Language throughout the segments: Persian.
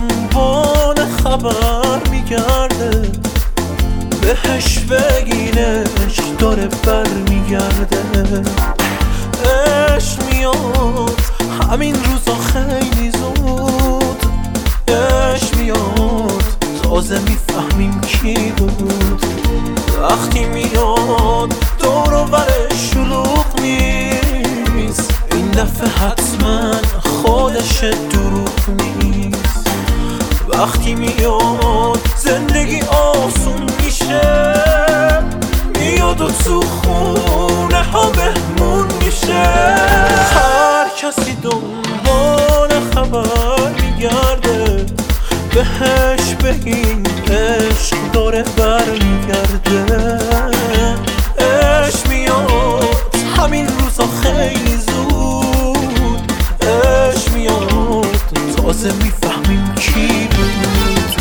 دنبال خبر میگرده، بهش بگین عشق داره برمیگرده. عشق میاد همین روزا خیلی زود، عشق میاد تازه میفهمیم کی بود. وقتی میاد دور و برش شلوغ نیست، این دفعه حتما خودش دروغ نیست. وقتی میاد زندگی آسون میشه، میاد و تو خونه ها بهمون میشه. هر کسی دنبال خبر میگرده، بهش بگین عشق داره برمیگرده. عشق میاد همین روزا خیلی زود، عشق میاد تازه میفهمیم کی بود.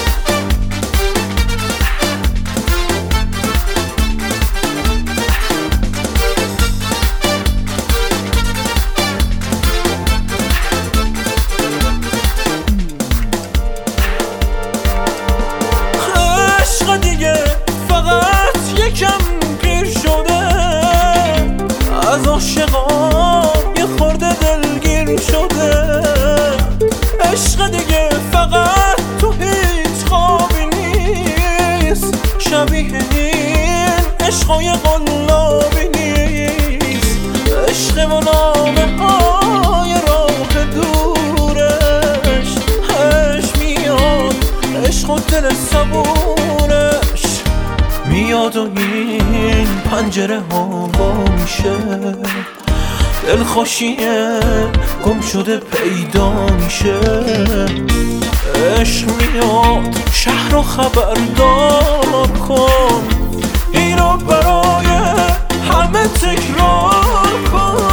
دیگه فقط یکم پیر شده، از عاشقان یه خورده دلگیر شده. عشق دیگه فقط تو هیچ خوابی نیست، شبیه این عشقای قلابی نیست. عشق و نامه های راه دورش، عشق میاد عشق و دل صبورش میاد و این پنجره ها با میشه. دلخوشیه گم شده پیدا میشه. عشق میاد شهر رو خبردار کن، این رو برای همه تکرار کن.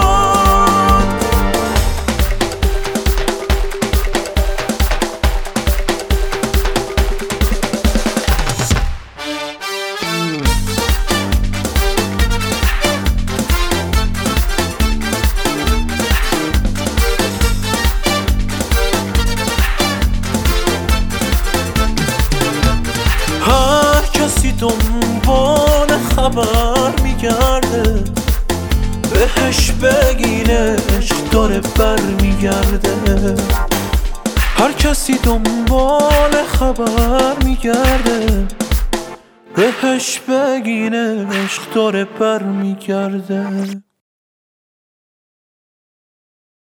هر کسی دنبال خبر میگرده، بهش بگین عشق داره برمیگرده. هر کسی دنبال خبر میگرده، بهش بگین عشق داره برمیگرده.